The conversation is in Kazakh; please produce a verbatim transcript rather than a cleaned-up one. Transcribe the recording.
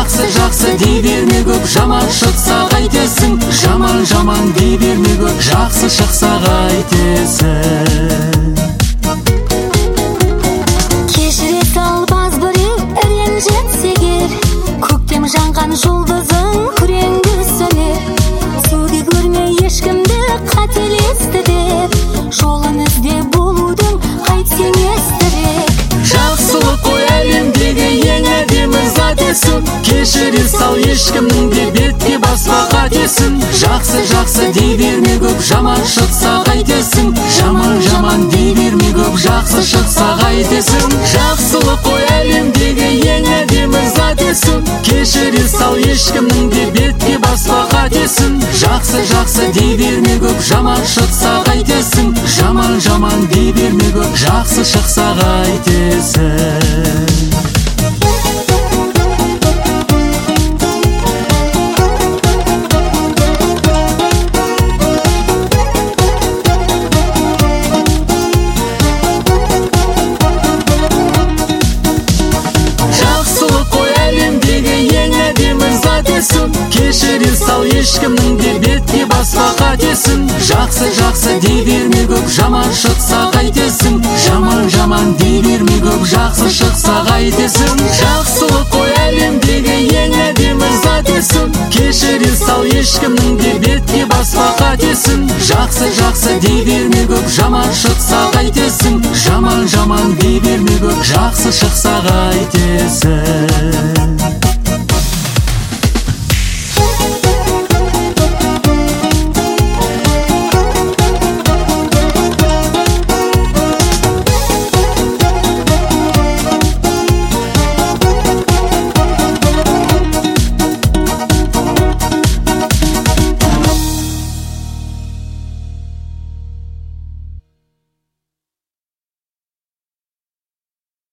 жақсы жақсы дей берме көп, жаман шықса қайтесің, жаман жаман дей берме көп, жақсы шықса қайтесің. Кешіре сал баз біреу ренжітсе егер, көктем жанған жұлдызың күреңді сөнер. Суды көрме ешкімді қателесті деп, жолын ізде болудың қайтсең естірек. Жақсылық қой әлемдегі ең әдемі затесің, кешіре сал ешкімнің де бетке баспа қатесің. Жақсы жақсы дей берме көп, жаман шықса қайтесің, жаман жаман дей берме көп, жақсы шықса қайтесің. Жақсылық қой әлемдегі ең әдемі затесің, кешіре сал ешкімнің де бетке баспа қатесің. Жақсы жақсы дей берме көп, жаман шықса қайтесің, жаман жаман дей берме көп, жақсы шықса қайтесің. Кешіре сал ешкімнің де бетке баспа қатесің. Жақсы жақсы дей берме көп, жаман шықса қайтесің, жаман жаман дей берме көп, жақсы шықса қайтесің. Жақсылық қой әлемдегі ең әдемі затесің, кешіре сал ешкімнің де бетке баспа қатесің. Жақсы жақсы дей берме көп, жаман шықса қайтесің, жаман жаман дей берме көп, жақсы шықса қайтесің.